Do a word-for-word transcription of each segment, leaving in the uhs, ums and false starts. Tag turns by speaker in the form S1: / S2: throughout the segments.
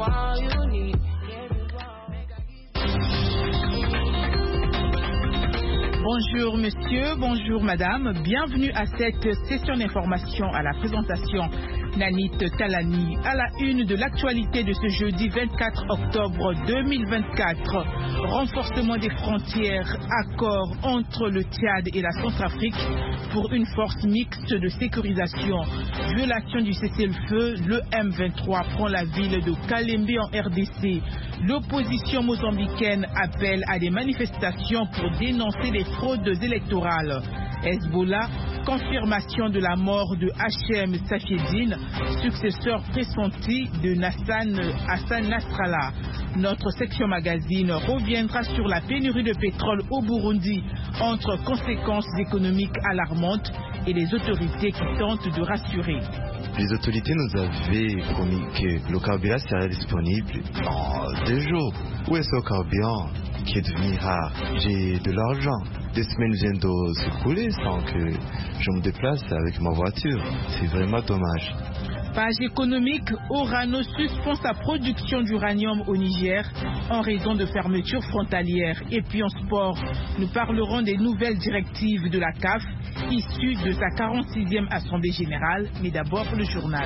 S1: all you need.
S2: Bonjour monsieur, bonjour madame, bienvenue à cette session d'information. À la présentation, Nanit Talani, à la une de l'actualité de ce jeudi vingt-quatre octobre deux mille vingt-quatre. Renforcement des frontières, accord entre le Tchad et la Centrafrique pour une force mixte de sécurisation. Violation du cessez-le-feu, le M vingt-trois prend la ville de Kalembe en R D C. L'opposition mozambicaine appelle à des manifestations pour dénoncer les fraudes électorales. Hezbollah, confirmation de la mort de Hachem Safieddine, successeur pressenti de Nassan Hassan Nasrallah. Notre section magazine reviendra sur la pénurie de pétrole au Burundi, entre conséquences économiques alarmantes et les autorités qui tentent de rassurer.
S3: Les autorités nous avaient promis que le carburant serait disponible dans deux jours. Où est ce carburant qui est devenu rare? J'ai de l'argent. Des semaines viennent de s'écouler sans que je me déplace avec ma voiture. C'est vraiment dommage.
S2: Page économique, Orano suspend sa production d'uranium au Niger en raison de fermetures frontalières. Et puis en sport, nous parlerons des nouvelles directives de la C A F issues de sa quarante-sixième Assemblée générale. Mais d'abord le journal.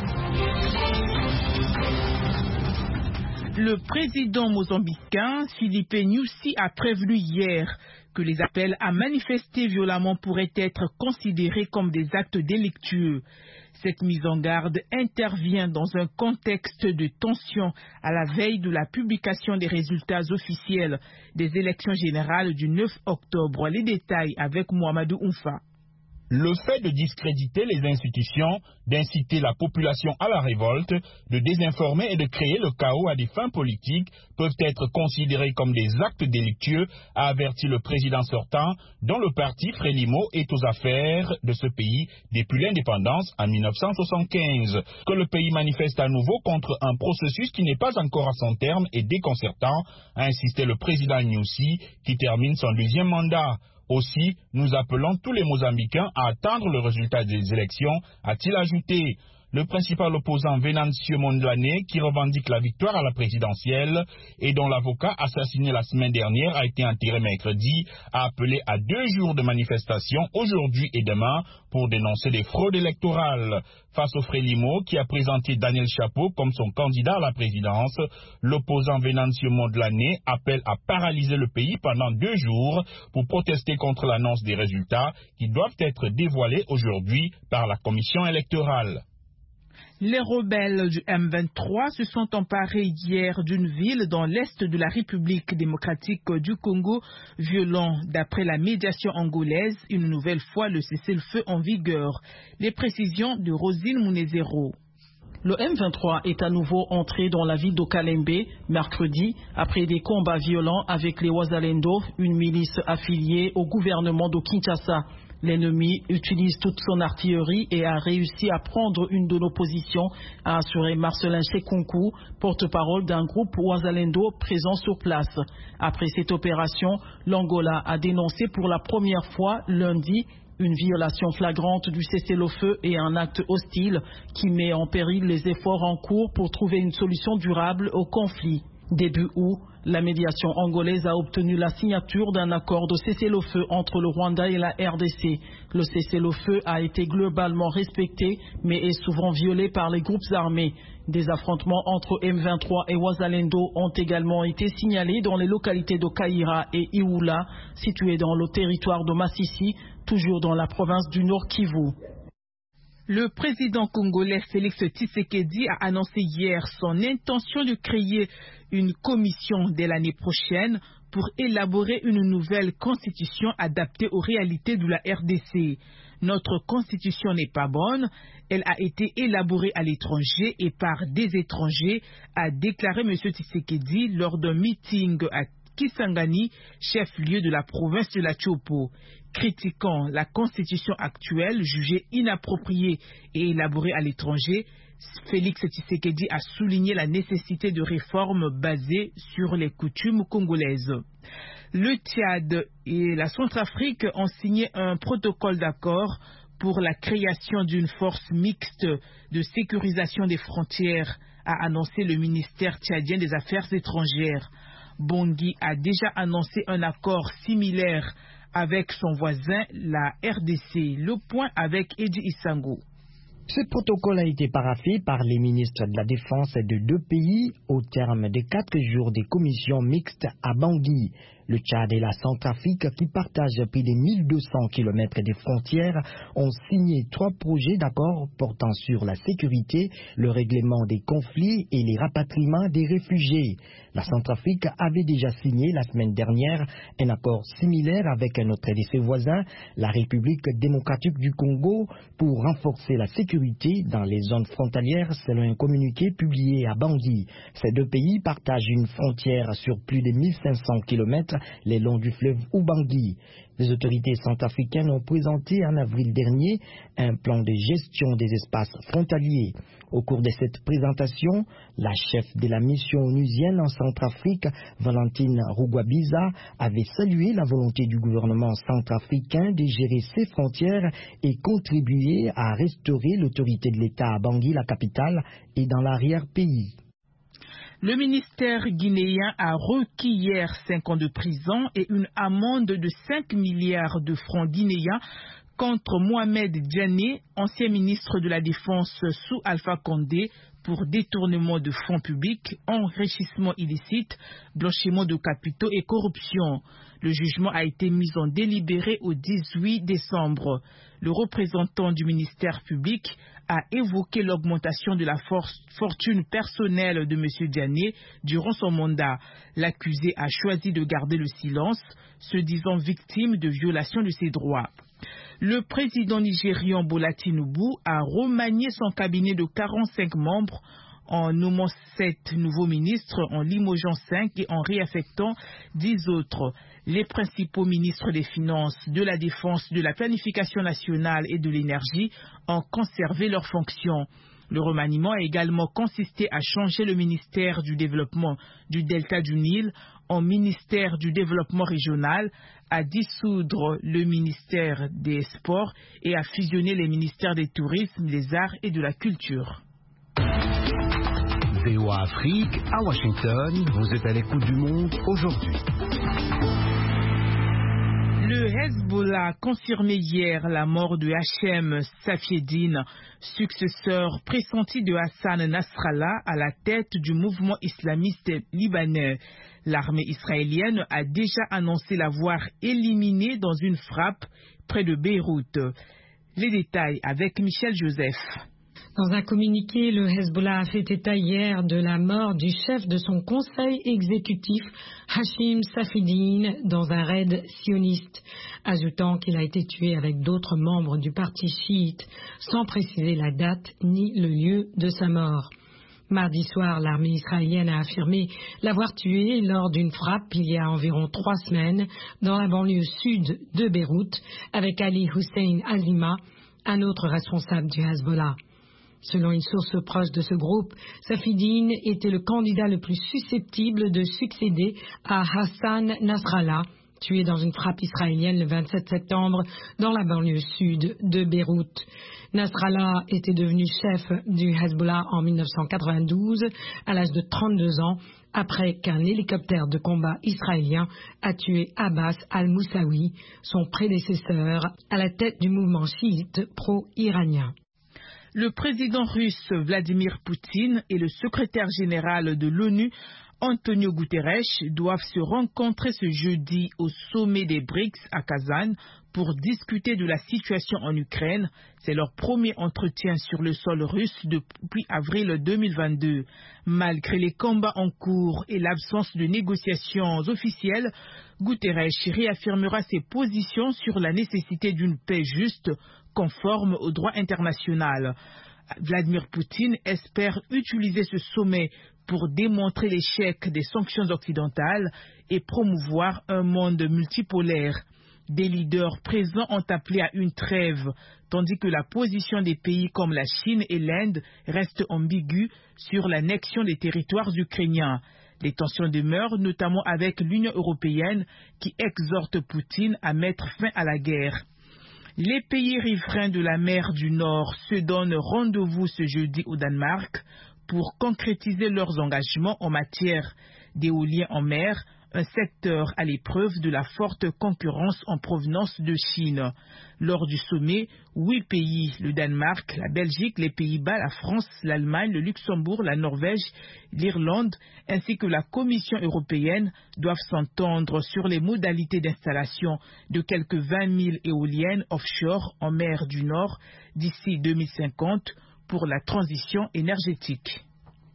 S2: Le président mozambicain Filipe Nyusi a prévenu hier que les appels à manifester violemment pourraient être considérés comme des actes délictueux. Cette mise en garde intervient dans un contexte de tension à la veille de la publication des résultats officiels des élections générales du neuf octobre. Les détails avec Mohamedou Oumfa.
S4: Le fait de discréditer les institutions, d'inciter la population à la révolte, de désinformer et de créer le chaos à des fins politiques peuvent être considérés comme des actes délictueux, a averti le président sortant, dont le parti Frelimo est aux affaires de ce pays depuis l'indépendance en mille neuf cent soixante-quinze. Que le pays manifeste à nouveau contre un processus qui n'est pas encore à son terme est déconcertant, a insisté le président Nyusi, qui termine son deuxième mandat. Aussi, nous appelons tous les Mozambicains à attendre le résultat des élections, a-t-il ajouté. Le principal opposant Venancio Mondlane, qui revendique la victoire à la présidentielle et dont l'avocat assassiné la semaine dernière a été enterré mercredi, a appelé à deux jours de manifestation aujourd'hui et demain pour dénoncer des fraudes électorales. Face au Frelimo, qui a présenté Daniel Chapo comme son candidat à la présidence, l'opposant Venancio Mondlane appelle à paralyser le pays pendant deux jours pour protester contre l'annonce des résultats qui doivent être dévoilés aujourd'hui par la commission électorale.
S2: Les rebelles du M vingt-trois se sont emparés hier d'une ville dans l'est de la République démocratique du Congo, violant, d'après la médiation angolaise, une nouvelle fois le cessez-le-feu en vigueur. Les précisions de Rosine Munezero.
S5: Le M vingt-trois est à nouveau entré dans la ville de Kalembe mercredi après des combats violents avec les Wazalendo, une milice affiliée au gouvernement de Kinshasa. L'ennemi utilise toute son artillerie et a réussi à prendre une de nos positions, a assuré Marcelin Chekunku, porte-parole d'un groupe Wazalendo présent sur place. Après cette opération, l'Angola a dénoncé pour la première fois lundi une violation flagrante du cessez-le-feu et un acte hostile qui met en péril les efforts en cours pour trouver une solution durable au conflit. Début août, la médiation angolaise a obtenu la signature d'un accord de cessez-le-feu entre le Rwanda et la R D C. Le cessez-le-feu a été globalement respecté, mais est souvent violé par les groupes armés. Des affrontements entre M vingt-trois et Wazalendo ont également été signalés dans les localités de Kaïra et Ioula, situées dans le territoire de Massissi, toujours dans la province du Nord Kivu.
S2: Le président congolais Félix Tshisekedi a annoncé hier son intention de créer une commission dès l'année prochaine pour élaborer une nouvelle constitution adaptée aux réalités de la R D C. Notre constitution n'est pas bonne, elle a été élaborée à l'étranger et par des étrangers, a déclaré M. Tshisekedi lors d'un meeting à Kisangani, chef-lieu de la province de la Chopo. Critiquant la constitution actuelle jugée inappropriée et élaborée à l'étranger, Félix Tshisekedi a souligné la nécessité de réformes basées sur les coutumes congolaises. Le Tchad et la Centrafrique ont signé un protocole d'accord pour la création d'une force mixte de sécurisation des frontières a annoncé le ministère tchadien des Affaires étrangères. Bangui a déjà annoncé un accord similaire avec son voisin, la R D C. Le point avec Edi Isango.
S1: Ce protocole a été paraphé par les ministres de la Défense de deux pays au terme de quatre jours de commissions mixtes à Bangui. Le Tchad et la Centrafrique, qui partagent plus de mille deux cents kilomètres de frontières, ont signé trois projets d'accord portant sur la sécurité, le règlement des conflits et les rapatriements des réfugiés. La Centrafrique avait déjà signé la semaine dernière un accord similaire avec un autre de ses voisins, la République démocratique du Congo, pour renforcer la sécurité dans les zones frontalières selon un communiqué publié à Bangui. Ces deux pays partagent une frontière sur plus de mille cinq cents kilomètres le long du fleuve Ubangui. Les autorités centrafricaines ont présenté en avril dernier un plan de gestion des espaces frontaliers. Au cours de cette présentation, la chef de la mission onusienne en Centrafrique, Valentine Rugwabiza, avait salué la volonté du gouvernement centrafricain de gérer ses frontières et contribuer à restaurer l'autorité de l'État à Bangui, la capitale, et dans l'arrière-pays.
S2: Le ministère guinéen a requis hier cinq ans de prison et une amende de cinq milliards de francs guinéens contre Mohamed Diané, ancien ministre de la Défense sous Alpha Condé, pour détournement de fonds publics, enrichissement illicite, blanchiment de capitaux et corruption. Le jugement a été mis en délibéré au dix-huit décembre. Le représentant du ministère public a évoqué l'augmentation de la force, fortune personnelle de M. Diané durant son mandat. L'accusé a choisi de garder le silence, se disant victime de violation de ses droits. Le président nigérian Bola Tinubu a remanié son cabinet de quarante-cinq membres en nommant sept nouveaux ministres, en limogeant cinq et en réaffectant dix autres. Les principaux ministres des Finances, de la Défense, de la Planification nationale et de l'Énergie ont conservé leurs fonctions. Le remaniement a également consisté à changer le ministère du Développement du Delta du Nil en ministère du Développement régional, à dissoudre le ministère des Sports et à fusionner les ministères des Tourismes, des Arts et de la Culture.
S6: V O A Afrique, à Washington, vous êtes à l'écoute du monde aujourd'hui.
S2: Le Hezbollah a confirmé hier la mort de Hachem Safieddine, successeur pressenti de Hassan Nasrallah à la tête du mouvement islamiste libanais. L'armée israélienne a déjà annoncé l'avoir éliminé dans une frappe près de Beyrouth. Les détails avec Michel Joseph.
S7: Dans un communiqué, le Hezbollah a fait état hier de la mort du chef de son conseil exécutif, Hachim Safieddine, dans un raid sioniste, ajoutant qu'il a été tué avec d'autres membres du parti chiite, sans préciser la date ni le lieu de sa mort. Mardi soir, l'armée israélienne a affirmé l'avoir tué lors d'une frappe il y a environ trois semaines dans la banlieue sud de Beyrouth avec Ali Hussein Azima, un autre responsable du Hezbollah. Selon une source proche de ce groupe, Safieddine était le candidat le plus susceptible de succéder à Hassan Nasrallah, tué dans une frappe israélienne le vingt-sept septembre dans la banlieue sud de Beyrouth. Nasrallah était devenu chef du Hezbollah en mille neuf cent quatre-vingt-douze à l'âge de trente-deux ans, après qu'un hélicoptère de combat israélien a tué Abbas al-Moussaoui, son prédécesseur, à la tête du mouvement chiite pro-iranien.
S2: Le président russe Vladimir Poutine et le secrétaire général de l'ONU, Antonio Guterres, doivent se rencontrer ce jeudi au sommet des B R I C S à Kazan pour discuter de la situation en Ukraine. C'est leur premier entretien sur le sol russe depuis avril deux mille vingt-deux. Malgré les combats en cours et l'absence de négociations officielles, Guterres réaffirmera ses positions sur la nécessité d'une paix juste, conforme au droit international. Vladimir Poutine espère utiliser ce sommet pour démontrer l'échec des sanctions occidentales et promouvoir un monde multipolaire. Des leaders présents ont appelé à une trêve, tandis que la position des pays comme la Chine et l'Inde reste ambiguë sur l'annexion des territoires ukrainiens. Les tensions demeurent, notamment avec l'Union européenne qui exhorte Poutine à mettre fin à la guerre. Les pays riverains de la mer du Nord se donnent rendez-vous ce jeudi au Danemark pour concrétiser leurs engagements en matière d'éolien en mer, un secteur à l'épreuve de la forte concurrence en provenance de Chine. Lors du sommet, huit pays, le Danemark, la Belgique, les Pays-Bas, la France, l'Allemagne, le Luxembourg, la Norvège, l'Irlande, ainsi que la Commission européenne doivent s'entendre sur les modalités d'installation de quelques vingt mille éoliennes offshore en mer du Nord d'ici deux mille cinquante pour la transition énergétique.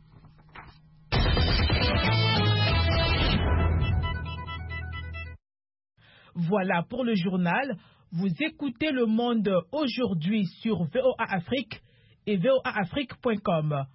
S2: Voilà pour le journal. Vous écoutez Le Monde aujourd'hui sur V O A Afrique et V O A Afrique point com. À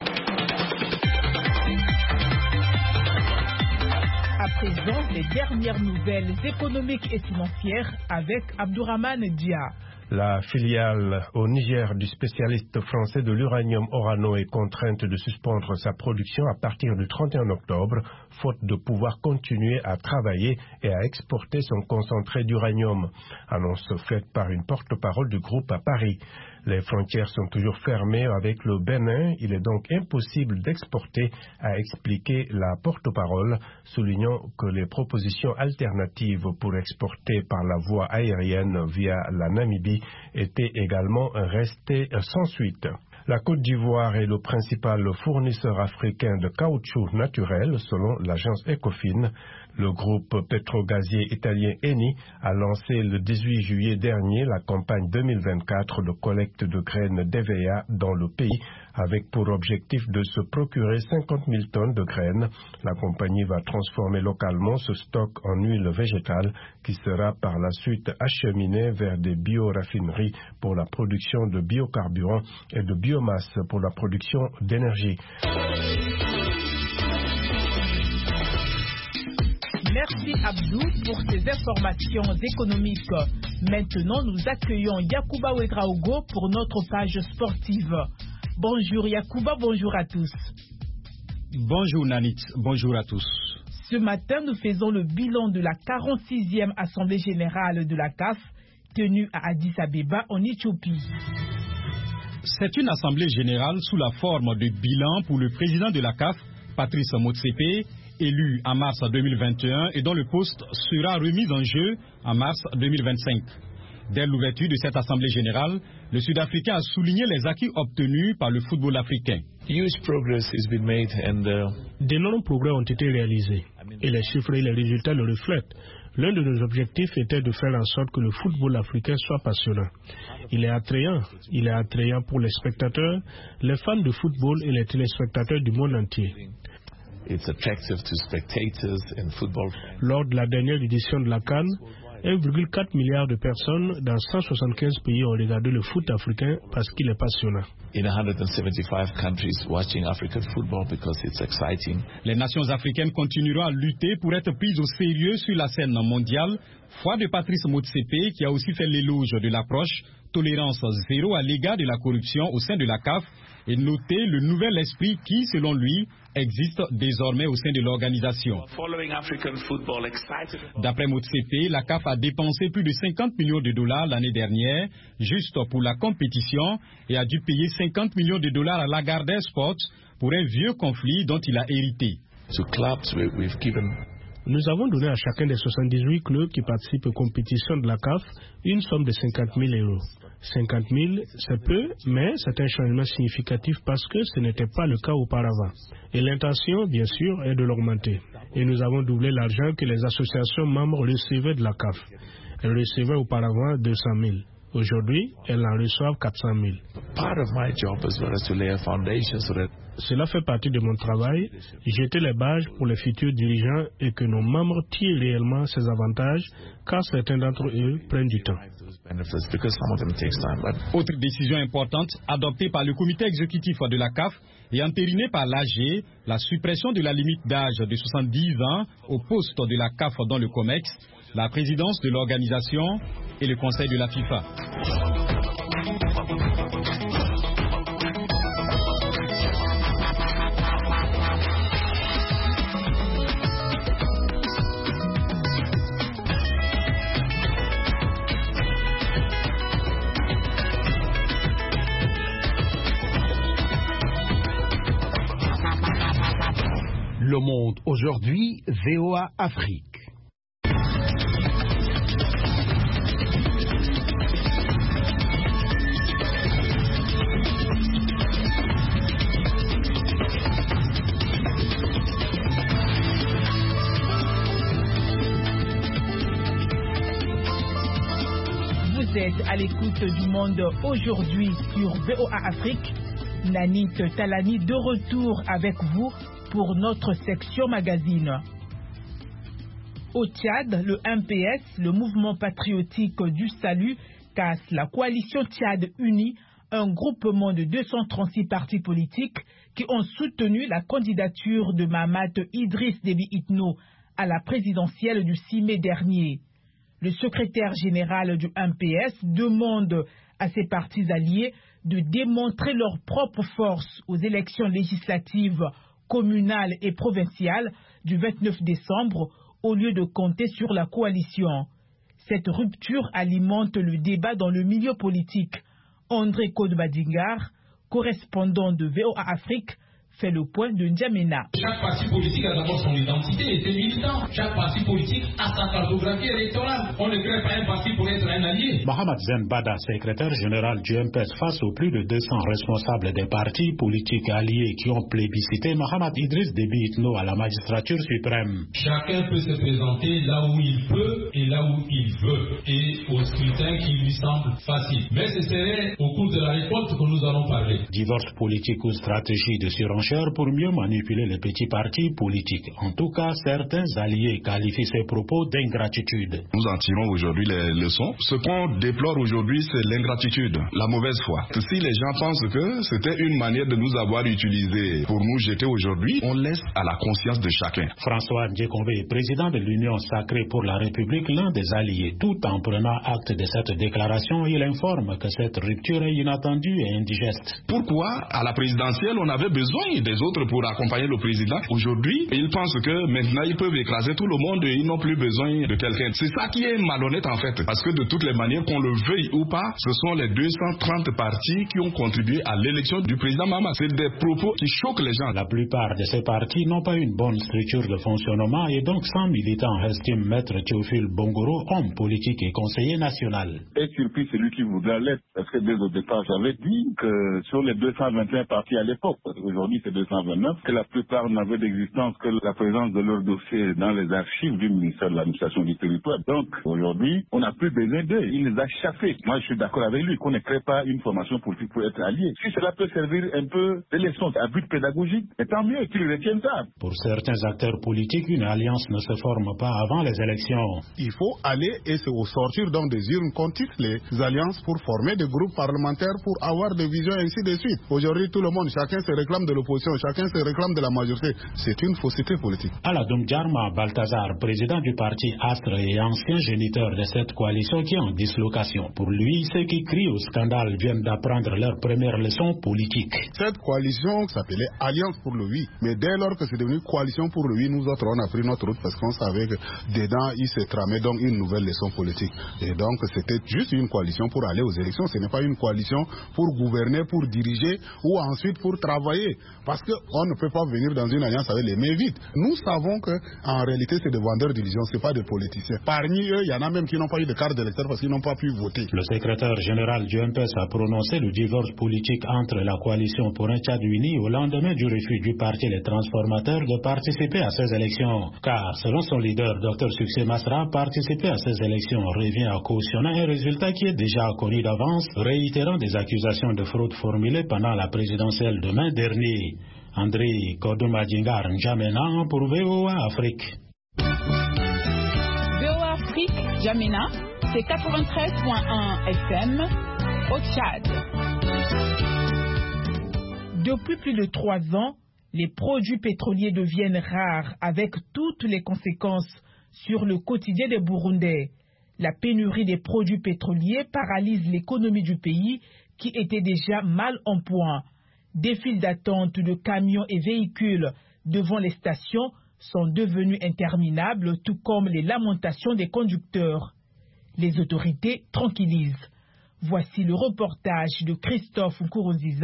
S2: présent, les dernières nouvelles économiques et financières avec Abdourahmane Dia.
S8: La filiale au Niger du spécialiste français de l'uranium Orano est contrainte de suspendre sa production à partir du trente et un octobre, faute de pouvoir continuer à travailler et à exporter son concentré d'uranium. Annonce faite par une porte-parole du groupe à Paris. Les frontières sont toujours fermées avec le Bénin. Il est donc impossible d'exporter, a expliqué la porte-parole, soulignant que les propositions alternatives pour exporter par la voie aérienne via la Namibie étaient également restées sans suite. La Côte d'Ivoire est le principal fournisseur africain de caoutchouc naturel, selon l'agence Ecofin. Le groupe pétrogazier italien Eni a lancé le dix-huit juillet dernier la campagne deux mille vingt-quatre de collecte de graines d'E V A dans le pays, avec pour objectif de se procurer cinquante mille tonnes de graines. La compagnie va transformer localement ce stock en huile végétale qui sera par la suite acheminé vers des bioraffineries pour la production de biocarburants et de biomasse pour la production d'énergie.
S2: Merci Abdou pour ces informations économiques. Maintenant, nous accueillons Yacouba Ouedraogo pour notre page sportive. Bonjour Yacouba, bonjour à tous.
S9: Bonjour Nanit, bonjour à tous.
S2: Ce matin, nous faisons le bilan de la quarante-sixième Assemblée générale de la C A F tenue à Addis Abeba en Éthiopie.
S9: C'est une assemblée générale sous la forme de bilan pour le président de la C A F, Patrice Motsepe, élu en mars deux mille vingt et un et dont le poste sera remis en jeu en mars deux mille vingt-cinq. Dès l'ouverture de cette assemblée générale, le Sud-Africain a souligné les acquis obtenus par le football africain.
S10: D'énormes progrès ont été réalisés et les chiffres et les résultats le reflètent. L'un de nos objectifs était de faire en sorte que le football africain soit passionnant. Il est attrayant, il est attrayant pour les spectateurs, les fans de football et les téléspectateurs du monde entier.
S11: It's attractive to spectators in football.
S10: Lors de la dernière édition de la CAN, un virgule quatre milliard de personnes dans cent soixante-quinze pays ont regardé le foot africain parce qu'il est passionnant.
S11: In one hundred seventy-five countries watching African football because it's exciting.
S9: Les nations africaines continueront à lutter pour être prises au sérieux sur la scène mondiale. Foi de Patrice Motsepe qui a aussi fait l'éloge de l'approche tolérance zéro à l'égard de la corruption au sein de la C A F et noter le nouvel esprit qui, selon lui, existe désormais au sein de l'organisation. D'après Motsepe, la C A F a dépensé plus de cinquante millions de dollars l'année dernière juste pour la compétition et a dû payer cinquante millions de dollars à Lagardère Sports pour un vieux conflit dont il a hérité.
S10: Nous avons donné à chacun des soixante-dix-huit clubs qui participent aux compétitions de la C A F une somme de cinquante mille euros. cinquante mille, c'est peu, mais c'est un changement significatif parce que ce n'était pas le cas auparavant. Et l'intention, bien sûr, est de l'augmenter. Et nous avons doublé l'argent que les associations membres recevaient de la C A F. Elles recevaient auparavant deux cent mille. Aujourd'hui, elles en reçoivent quatre cent mille. Cela fait partie de mon travail, jeter les bases pour les futurs dirigeants et que nos membres tirent réellement ces avantages, car certains d'entre eux prennent du temps.
S9: Autre décision importante adoptée par le comité exécutif de la C A F et entérinée par l'A G, la suppression de la limite d'âge de soixante-dix ans au poste de la C A F dans le COMEX, la présidence de l'organisation et le conseil de la FIFA.
S6: Le Monde aujourd'hui, V O A Afrique.
S2: Vous êtes à l'écoute du Monde aujourd'hui sur V O A Afrique. Nanit Talani de retour avec vous pour notre section magazine. Au Tchad, le M P S, le mouvement patriotique du salut, casse la coalition Tchad unie, un groupement de deux cent trente-six partis politiques qui ont soutenu la candidature de Mahamat Idriss Déby Itno à la présidentielle du six mai dernier. Le secrétaire général du M P S demande à ses partis alliés de démontrer leur propre force aux élections législatives communales et provinciales du vingt-neuf décembre au lieu de compter sur la coalition. Cette rupture alimente le débat dans le milieu politique. André Kodbadingar, correspondant de V O A Afrique, fait le point de N'Djamena.
S12: Chaque parti politique a d'abord son identité et ses militants. Chaque parti politique a sa cartographie électorale. On ne crée pas un parti pour être un allié.
S13: Mohamed Zembada, secrétaire général du M P S, face aux plus de deux cents responsables des partis politiques alliés qui ont plébiscité Mahamat Idriss Déby Itno à la magistrature suprême.
S12: Chacun peut se présenter là où il peut et là où il veut et au scrutin qui lui semble facile. Mais ce serait au cours de la récolte que nous allons parler.
S13: Divorce politique ou stratégie de surenchère pour mieux manipuler les petits partis politiques. En tout cas, certains alliés qualifient ces propos d'ingratitude.
S14: Nous en tirons aujourd'hui les leçons. Ce qu'on déplore aujourd'hui, c'est l'ingratitude, la mauvaise foi. Si les gens pensent que c'était une manière de nous avoir utilisés pour nous jeter aujourd'hui, on laisse à la conscience de chacun.
S13: François Ndjekombe, président de l'Union sacrée pour la République, l'un des alliés, tout en prenant acte de cette déclaration, il informe que cette rupture est inattendue et indigeste.
S14: Pourquoi, à la présidentielle, on avait besoin des autres pour accompagner le président? Aujourd'hui, ils pensent que maintenant ils peuvent écraser tout le monde et ils n'ont plus besoin de quelqu'un. C'est ça qui est malhonnête en fait, parce que de toutes les manières, qu'on le veuille ou pas, ce sont les deux cent trente partis qui ont contribué à l'élection du président Mahamat. C'est des propos qui choquent les gens.
S13: La plupart de ces partis n'ont pas une bonne structure de fonctionnement et donc sans militants, estime Maître Théophile Bongoro, homme politique et conseiller national.
S15: Et surpris celui qui voudra l'être, parce que dès au départ, j'avais dit que sur les deux cent vingt et un partis à l'époque, parce qu'aujourd'hui c'est deux cent vingt-neuf, que la plupart n'avaient d'existence que la présence de leur dossier dans les archives du ministère de l'administration du territoire. Donc aujourd'hui, on n'a plus besoin d'eux. Il les a chassés. Moi, je suis d'accord avec lui qu'on ne crée pas une formation politique pour être allié. Si cela peut servir un peu de leçon à but pédagogique, et tant mieux qu'ils retiennent ça.
S13: Pour certains acteurs politiques, une alliance ne se forme pas avant les élections.
S16: Il faut aller et se sortir donc des urnes contre les alliances pour former des groupes parlementaires pour avoir des visions ainsi de suite. Aujourd'hui, tout le monde, chacun se réclame de l'opposition, chacun se réclame de la majorité. C'est une fausseté politique.
S13: Aladoum Djarma Balthazar, président du parti Astre et ancien géniteur de cette coalition qui est en dislocation. Pour lui, ceux qui crient au scandale viennent d'apprendre leur première leçon politique.
S16: Cette coalition s'appelait Alliance pour le oui. Mais dès lors que c'est devenu coalition pour le oui, nous autres, on a pris notre route parce qu'on savait que dedans, il se tramait donc une nouvelle leçon politique. Et donc, c'était juste une coalition pour aller aux élections. Ce n'est pas une coalition pour gouverner, pour diriger ou ensuite pour travailler. Parce qu'on ne peut pas venir dans une alliance avec les mains vides. Nous savons qu'en réalité, c'est des vendeurs d'illusions, ce n'est pas des politiciens. Parmi eux, il y en a même qui n'ont pas eu de carte d'électeur parce qu'ils n'ont pas pu voter.
S13: Le secrétaire général du M P S a prononcé le divorce politique entre la coalition pour un Tchad uni au lendemain du refus du parti Les Transformateurs de participer à ces élections. Car, selon son leader, Dr Succès Masra, participer à ces élections revient à cautionner un résultat qui est déjà connu d'avance, réitérant des accusations de fraude formulées pendant la présidentielle de mai dernier. André Kodomadingar N'Djamena pour V O A Afrique.
S2: V O A Afrique, N'Djamena, c'est quatre-vingt-treize point un F M au Tchad. Depuis plus de trois ans, les produits pétroliers deviennent rares avec toutes les conséquences sur le quotidien des Burundais. La pénurie des produits pétroliers paralyse l'économie du pays qui était déjà mal en point. Des files d'attente de camions et véhicules devant les stations sont devenues interminables, tout comme les lamentations des conducteurs. Les autorités tranquillisent. Voici le reportage de Christophe Nkuruziza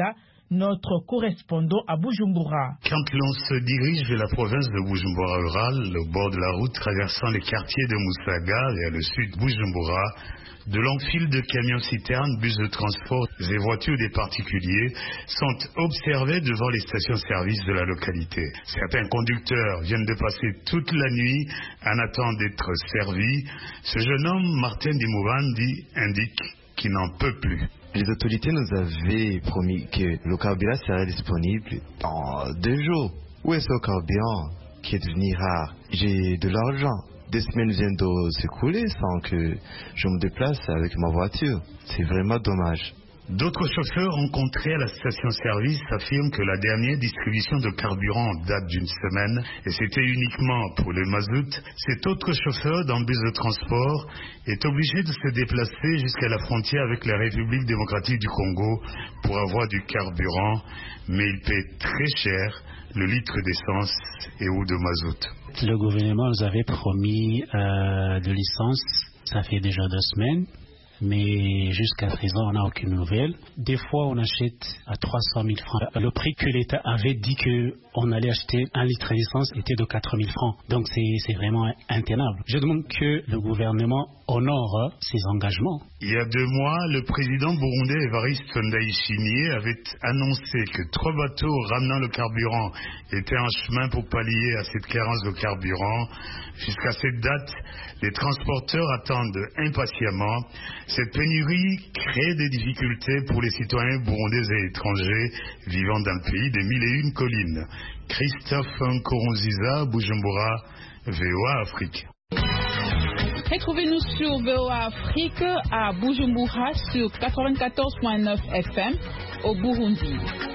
S2: Notre correspondant à Bujumbura.
S17: Quand l'on se dirige vers la province de Bujumbura rurale, au bord de la route traversant les quartiers de Moussaga vers le sud Bujumbura, de longues files de camions-citernes, bus de transport et voitures des particuliers sont observés devant les stations-service de la localité. Certains conducteurs viennent de passer toute la nuit en attendant d'être servis. Ce jeune homme, Martin Dimoubandi, indique qu'il n'en peut plus.
S3: Les autorités nous avaient promis que le carburant serait disponible dans deux jours. Où est ce carburant qui est devenu rare? J'ai de l'argent. Des semaines viennent de s'écouler sans que je me déplace avec ma voiture. C'est vraiment dommage.
S17: D'autres chauffeurs rencontrés à la station-service affirment que la dernière distribution de carburant date d'une semaine et c'était uniquement pour le mazout. Cet autre chauffeur d'un bus de transport est obligé de se déplacer jusqu'à la frontière avec la République démocratique du Congo pour avoir du carburant, mais il paie très cher le litre d'essence et ou de mazout.
S18: Le gouvernement nous avait promis euh, de licence, ça fait déjà deux semaines. Mais jusqu'à présent, on n'a aucune nouvelle. Des fois, on achète à trois cent mille francs. Le prix que l'État avait dit qu'on allait acheter un litre d'essence était de quatre mille francs. Donc, c'est vraiment intenable. Je demande que le gouvernement honore ses engagements.
S17: Il y a deux mois, le président burundais Evariste Ndayishimiye avait annoncé que trois bateaux ramenant le carburant étaient en chemin pour pallier à cette carence de carburant. Jusqu'à cette date, les transporteurs attendent impatiemment. Cette pénurie crée des difficultés pour les citoyens burundais et étrangers vivant dans le pays des mille et une collines. Christophe Nkurunziza, Bujumbura, V O A Afrique.
S2: Retrouvez-nous sur V O A Afrique à Bujumbura sur quatre-vingt-quatorze virgule neuf F M au Burundi.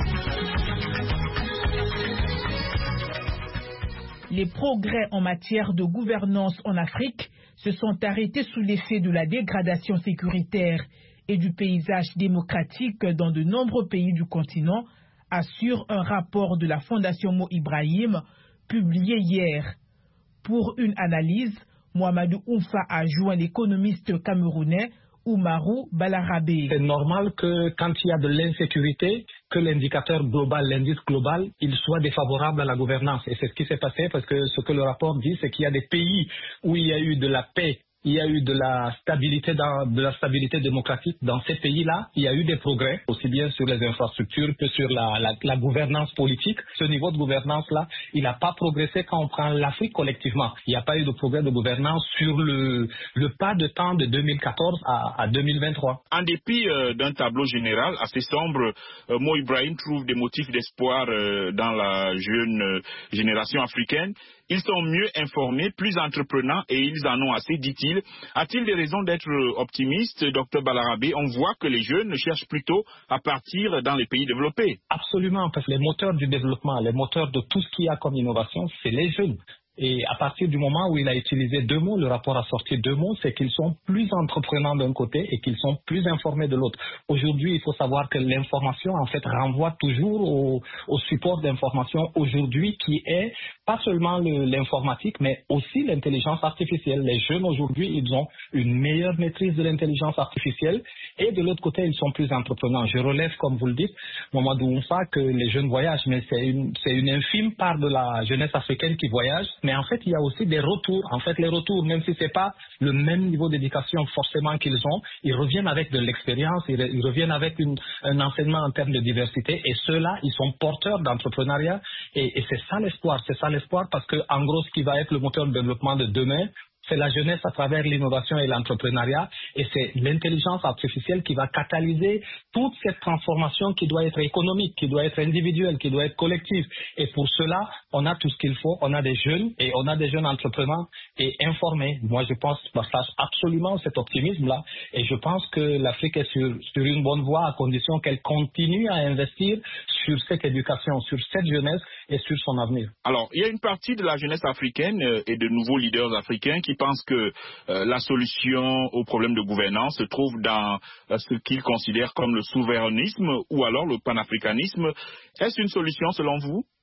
S2: Les progrès en matière de gouvernance en Afrique se sont arrêtés sous l'effet de la dégradation sécuritaire et du paysage démocratique dans de nombreux pays du continent, assure un rapport de la Fondation Mo Ibrahim publié hier. Pour une analyse, Mohamedou Oumfa a joint l'économiste camerounais Oumarou Balarabé.
S19: C'est normal que quand il y a de l'insécurité, que l'indicateur global, l'indice global, il soit défavorable à la gouvernance. Et c'est ce qui s'est passé parce que ce que le rapport dit, c'est qu'il y a des pays où il y a eu de la paix, il y a eu de la stabilité, dans, de la stabilité démocratique. Dans ces pays-là, il y a eu des progrès, aussi bien sur les infrastructures que sur la, la, la gouvernance politique. Ce niveau de gouvernance-là, il n'a pas progressé quand on prend l'Afrique collectivement. Il n'y a pas eu de progrès de gouvernance sur le, le pas de temps de deux mille quatorze à, à deux mille vingt-trois.
S4: En dépit euh, d'un tableau général assez sombre, euh, Mo Ibrahim trouve des motifs d'espoir euh, dans la jeune euh, génération africaine. Ils sont mieux informés, plus entreprenants et ils en ont assez, dit-il. A-t-il des raisons d'être optimiste, docteur Balarabé? On voit que les jeunes cherchent plutôt à partir dans les pays développés.
S19: Absolument, parce que les moteurs du développement, les moteurs de tout ce qu'il y a comme innovation, c'est les jeunes. Et à partir du moment où il a utilisé deux mots, le rapport a sorti deux mots, c'est qu'ils sont plus entreprenants d'un côté et qu'ils sont plus informés de l'autre. Aujourd'hui, il faut savoir que l'information, en fait, renvoie toujours au, au support d'information aujourd'hui qui est pas seulement l'informatique, mais aussi l'intelligence artificielle. Les jeunes aujourd'hui, ils ont une meilleure maîtrise de l'intelligence artificielle et de l'autre côté, ils sont plus entreprenants. Je relève, comme vous le dites, Mohamedou Oumfa, que les jeunes voyagent, mais c'est une, c'est une infime part de la jeunesse africaine qui voyage. Mais en fait, il y a aussi des retours. En fait, les retours, même si ce n'est pas le même niveau d'éducation forcément qu'ils ont, ils reviennent avec de l'expérience, ils, ils reviennent avec une, un enseignement en termes de diversité. Et ceux-là, ils sont porteurs d'entrepreneuriat. Et, et c'est ça l'espoir. C'est ça l'espoir parce que, en gros, ce qui va être le moteur de développement de demain, c'est la jeunesse à travers l'innovation et l'entrepreneuriat et c'est l'intelligence artificielle qui va catalyser toute cette transformation qui doit être économique, qui doit être individuelle, qui doit être collective. Et pour cela, on a tout ce qu'il faut. On a des jeunes et on a des jeunes entrepreneurs et informés. Moi, je pense, je partage absolument cet optimisme-là et je pense que l'Afrique est sur, sur une bonne voie à condition qu'elle continue à investir sur cette éducation, sur cette jeunesse et sur son avenir.
S4: Alors, il y a une partie de la jeunesse africaine et de nouveaux leaders africains qui pensent que euh, la solution au problème de gouvernance se trouve dans euh, ce qu'ils considèrent comme le souverainisme ou alors le panafricanisme. Est-ce une solution selon vous?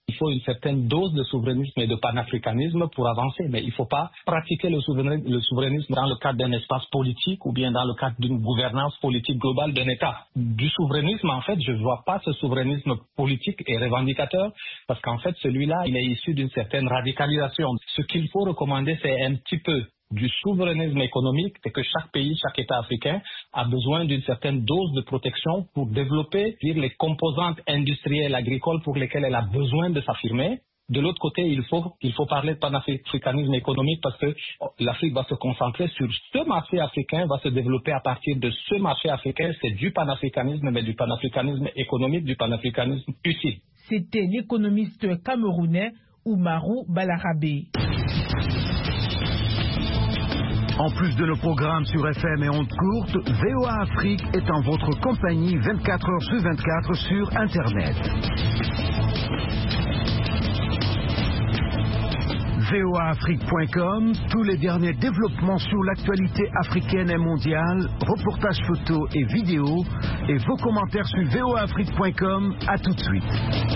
S19: Il faut une certaine dose de souverainisme et de panafricanisme pour avancer, mais il ne faut pas pratiquer le souverainisme, le souverainisme dans le cadre d'un espace politique ou bien dans le cadre d'une gouvernance politique globale d'un État. Du souverainisme, en fait, je ne vois pas ce souverainisme politique et revendicateur, parce qu'en fait, celui-là, il est issu d'une certaine radicalisation. Ce qu'il faut recommander, c'est un petit peu du souverainisme économique, c'est que chaque pays, chaque État africain a besoin d'une certaine dose de protection pour développer dire, les composantes industrielles agricoles pour lesquelles elle a besoin de s'affirmer. De l'autre côté, il faut, il faut parler de panafricanisme économique parce que l'Afrique va se concentrer sur ce marché africain, va se développer à partir de ce marché africain. C'est du panafricanisme, mais du panafricanisme économique, du panafricanisme utile.
S2: C'était l'économiste camerounais Oumarou Balarabe.
S6: En plus de nos programmes sur F M et ondes courtes, V O A Afrique est en votre compagnie vingt-quatre heures sur vingt-quatre sur Internet. V O A Afrique point com, tous les derniers développements sur l'actualité africaine et mondiale, reportages photos et vidéos, et vos commentaires sur V O A Afrique point com. À tout de suite.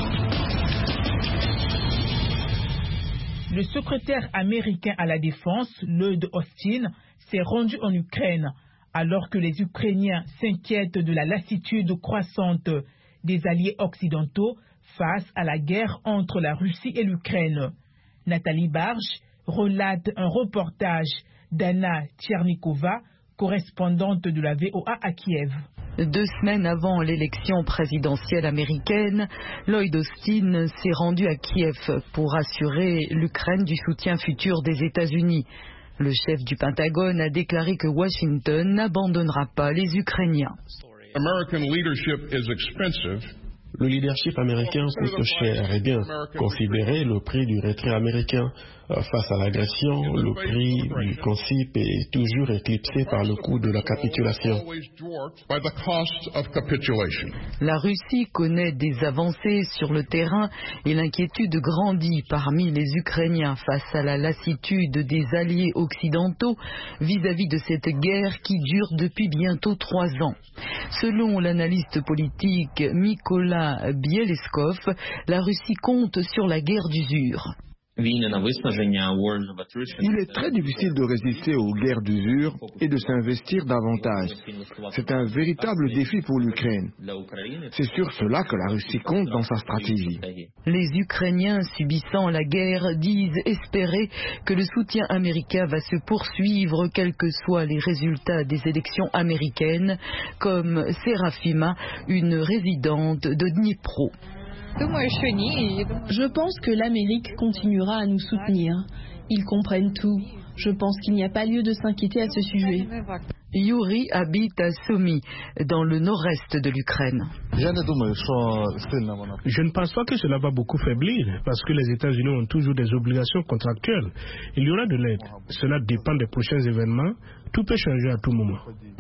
S2: Le secrétaire américain à la Défense, Lloyd Austin, s'est rendu en Ukraine, alors que les Ukrainiens s'inquiètent de la lassitude croissante des alliés occidentaux face à la guerre entre la Russie et l'Ukraine. Nathalie Barge relate un reportage d'Anna Tchernikova, correspondante de la V O A à Kiev.
S20: Deux semaines avant l'élection présidentielle américaine, Lloyd Austin s'est rendu à Kiev pour assurer l'Ukraine du soutien futur des États-Unis. Le chef du Pentagone a déclaré que Washington n'abandonnera pas les Ukrainiens.
S21: American leadership is expensive.
S22: Le leadership américain coûte cher et bien. Considérez le prix du retrait américain face à l'agression, le prix du principe est toujours éclipsé par le coût de la capitulation.
S20: La Russie connaît des avancées sur le terrain et l'inquiétude grandit parmi les Ukrainiens face à la lassitude des alliés occidentaux vis-à-vis de cette guerre qui dure depuis bientôt trois ans. Selon l'analyste politique Mykola Bieleskov, la Russie compte sur la guerre d'usure.
S23: Il est très difficile de résister aux guerres d'usure et de s'investir davantage. C'est un véritable défi pour l'Ukraine. C'est sur cela que la Russie compte dans sa stratégie.
S20: Les Ukrainiens subissant la guerre disent espérer que le soutien américain va se poursuivre quels que soient les résultats des élections américaines, comme Serafima, une résidente de Dnipro.
S24: Je pense que l'Amérique continuera à nous soutenir. Ils comprennent tout. Je pense qu'il n'y a pas lieu de s'inquiéter à ce sujet.
S20: Yuri habite à Sumy, dans le nord-est de l'Ukraine.
S10: Je ne pense pas que cela va beaucoup faiblir, parce que les États-Unis ont toujours des obligations contractuelles. Il y aura de l'aide. Cela dépend des prochains événements. Tout peut changer à tout moment.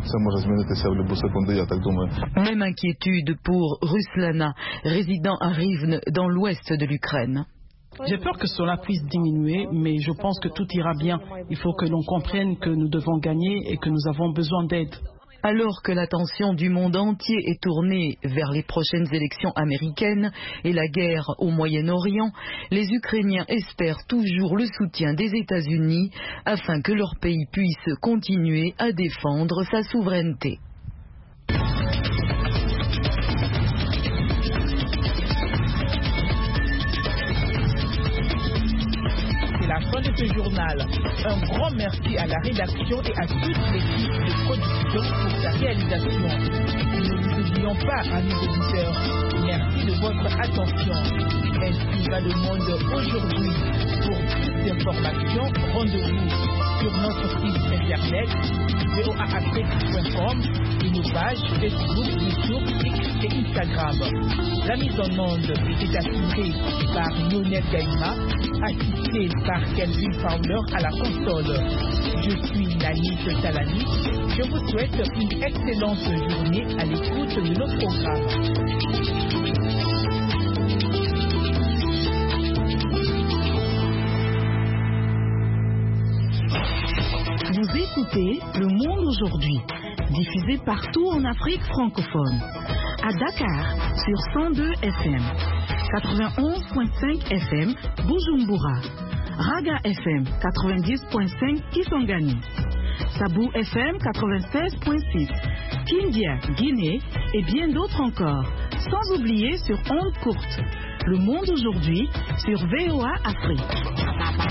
S20: Même inquiétude pour Ruslana, résident à Rivne, dans l'ouest de l'Ukraine.
S5: J'ai peur que cela puisse diminuer, mais je pense que tout ira bien. Il faut que l'on comprenne que nous devons gagner et que nous avons besoin d'aide.
S20: Alors que l'attention du monde entier est tournée vers les prochaines élections américaines et la guerre au Moyen-Orient, les Ukrainiens espèrent toujours le soutien des États-Unis afin que leur pays puisse continuer à défendre sa souveraineté.
S2: La fin de ce journal. Un grand merci à la rédaction et à toute l'équipe de production pour sa réalisation. Nous ne vous oublions pas, amis auditeurs. Merci de votre attention. Ainsi va le monde aujourd'hui. Pour plus d'informations, rendez-vous sur notre site internet v o a afrique point com et nos pages Facebook, YouTube, X et Instagram. La mise en onde était assurée par Lionel Gaïma, assisté par Kelvin Fowler à la console. Je suis Nanit Talani. Je vous souhaite une excellente journée à l'écoute de nos programmes.
S25: Vous écoutez Le Monde aujourd'hui, diffusé partout en Afrique francophone. À Dakar, sur cent deux F M. quatre-vingt-onze point cinq F M Bujumbura, Raga F M quatre-vingt-dix point cinq Kisangani, Sabou F M quatre-vingt-seize point six, Kindia, Guinée et bien d'autres encore, sans oublier sur ondes courtes. Le monde aujourd'hui sur V O A Afrique.